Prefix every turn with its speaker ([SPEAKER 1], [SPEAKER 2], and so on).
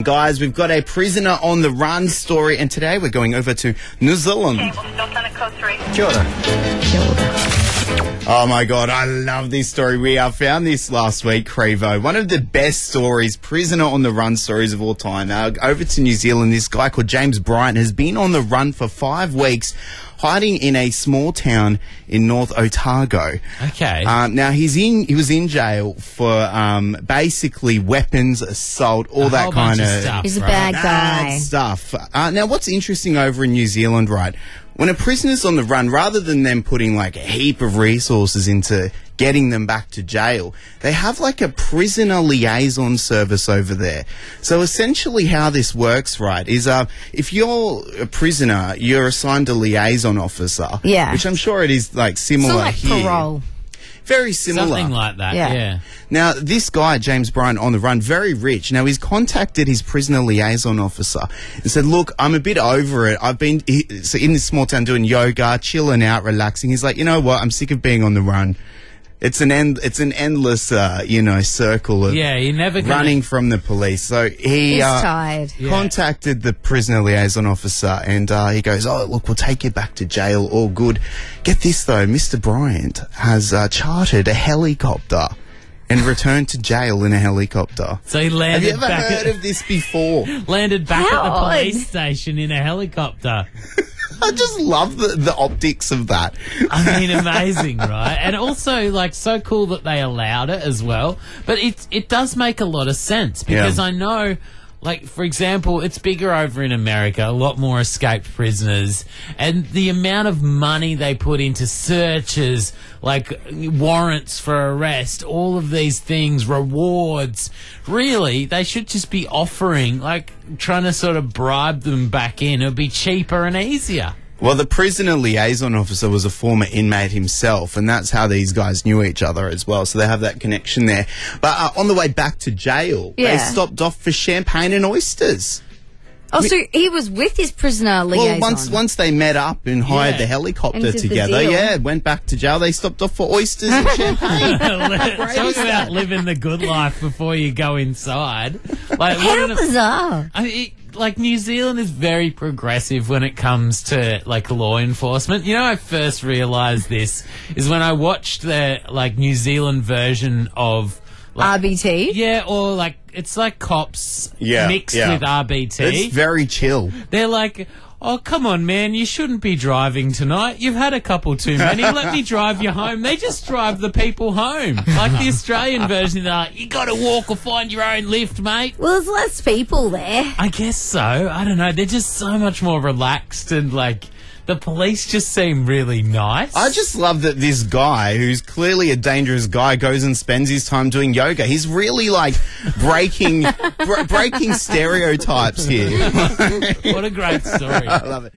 [SPEAKER 1] Guys, we've got a prisoner on the run story, and today we're going over to New Zealand.
[SPEAKER 2] Okay, we'll stop on a code 3.
[SPEAKER 1] Kia ora. Oh my God, I love this story. We found this last week, Crevo. One of the best stories, prisoner on the run stories of all time. Over to New Zealand, this guy called James Bryant has been on the run for 5 weeks, hiding in a small town in North Otago.
[SPEAKER 3] Okay.
[SPEAKER 1] Now he was in jail for basically weapons, assault, all that kind of
[SPEAKER 3] stuff.
[SPEAKER 4] He's a
[SPEAKER 3] right?
[SPEAKER 4] bad guy.
[SPEAKER 1] stuff. Now, what's interesting over in New Zealand, right? When a prisoner's on the run, rather than them putting like a heap of resources into getting them back to jail, they have like a prisoner liaison service over there. So essentially how this works, right, is if you're a prisoner, you're assigned a liaison officer.
[SPEAKER 4] Yeah.
[SPEAKER 1] Which I'm sure it is like similar
[SPEAKER 4] So like
[SPEAKER 1] here.
[SPEAKER 4] parole.
[SPEAKER 1] Very similar.
[SPEAKER 3] Something like that,
[SPEAKER 4] Yeah.
[SPEAKER 3] yeah.
[SPEAKER 1] Now, this guy, James Bryant, on the run, very rich. Now, he's contacted his prisoner liaison officer and said, look, I'm a bit over it. I've been so in this small town doing yoga, chilling out, relaxing. He's like, you know what? I'm sick of being on the run. It's an endless, circle of
[SPEAKER 3] Yeah, you're never gonna...
[SPEAKER 1] running from the police. So he
[SPEAKER 4] He's tired.
[SPEAKER 1] contacted the prisoner liaison officer, and he goes, oh, look, we'll take you back to jail, all good. Get this, though, Mr. Bryant has chartered a helicopter and returned to jail in a helicopter.
[SPEAKER 3] So he
[SPEAKER 1] Have
[SPEAKER 3] landed
[SPEAKER 1] you ever
[SPEAKER 3] back
[SPEAKER 1] heard of this before?
[SPEAKER 3] landed back
[SPEAKER 4] How
[SPEAKER 3] at the
[SPEAKER 4] odd.
[SPEAKER 3] police station in a helicopter.
[SPEAKER 1] I just love the optics of that.
[SPEAKER 3] I mean, amazing, right? And also, like, so cool that they allowed it as well. But it does make a lot of sense because
[SPEAKER 1] Yeah.
[SPEAKER 3] I know, like, for example, it's bigger over in America, a lot more escaped prisoners, and the amount of money they put into searches, like warrants for arrest, all of these things, rewards. Really, they should just be offering, like, trying to sort of bribe them back in. It would be cheaper and easier.
[SPEAKER 1] Well, the prisoner liaison officer was a former inmate himself, and that's how these guys knew each other as well. So they have that connection there. But on the way back to jail, they
[SPEAKER 4] Yeah.
[SPEAKER 1] stopped off for champagne and oysters.
[SPEAKER 4] Oh, so he was with his prisoner liaison.
[SPEAKER 1] Well, once they met up and hired
[SPEAKER 3] Yeah.
[SPEAKER 1] the helicopter
[SPEAKER 4] And did the
[SPEAKER 1] together,
[SPEAKER 4] deal.
[SPEAKER 1] went back to jail. They stopped off for oysters and champagne.
[SPEAKER 3] Talk about living the good life before you go inside. Like,
[SPEAKER 4] How
[SPEAKER 3] wouldn't it-
[SPEAKER 4] bizarre.
[SPEAKER 3] like New Zealand is very progressive when it comes to like law enforcement. You know, I first realised this is when I watched the like New Zealand version of like,
[SPEAKER 4] RBT.
[SPEAKER 3] yeah, or like it's like Cops
[SPEAKER 1] Yeah,
[SPEAKER 3] mixed
[SPEAKER 1] yeah.
[SPEAKER 3] with RBT.
[SPEAKER 1] It's very chill.
[SPEAKER 3] They're like, oh, come on, man, you shouldn't be driving tonight. You've had a couple too many. Let me drive you home. They just drive the people home. Like the Australian version, they're like, you got to walk or find your own lift, mate.
[SPEAKER 4] Well, there's less people there.
[SPEAKER 3] I guess so. I don't know. They're just so much more relaxed and, like, the police just seem really nice.
[SPEAKER 1] I just love that this guy, who's clearly a dangerous guy, goes and spends his time doing yoga. He's really like breaking stereotypes here.
[SPEAKER 3] What a great story.
[SPEAKER 1] I love it.